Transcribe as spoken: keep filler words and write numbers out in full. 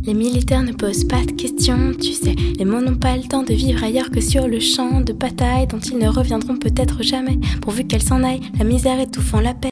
Les militaires ne posent pas de questions, tu sais. Les mots n'ont pas le temps de vivre ailleurs que sur le champ de bataille dont ils ne reviendront peut-être jamais, pourvu qu'elles s'en aillent, la misère étouffant la paix.